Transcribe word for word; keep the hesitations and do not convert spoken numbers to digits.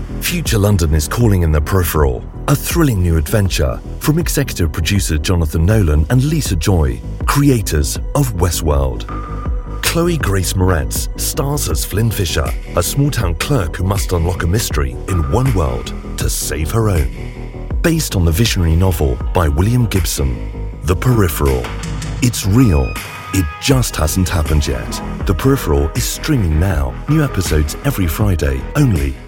Future London is calling in The Peripheral, a thrilling new adventure from executive producer Jonathan Nolan and Lisa Joy, creators of Westworld. Chloe Grace Moretz stars as Flynn Fisher, a small-town clerk who must unlock a mystery in one world to save her own. Based on the visionary novel by William Gibson, The Peripheral. It's real. It just hasn't happened yet. The Peripheral is streaming now. New episodes every Friday, only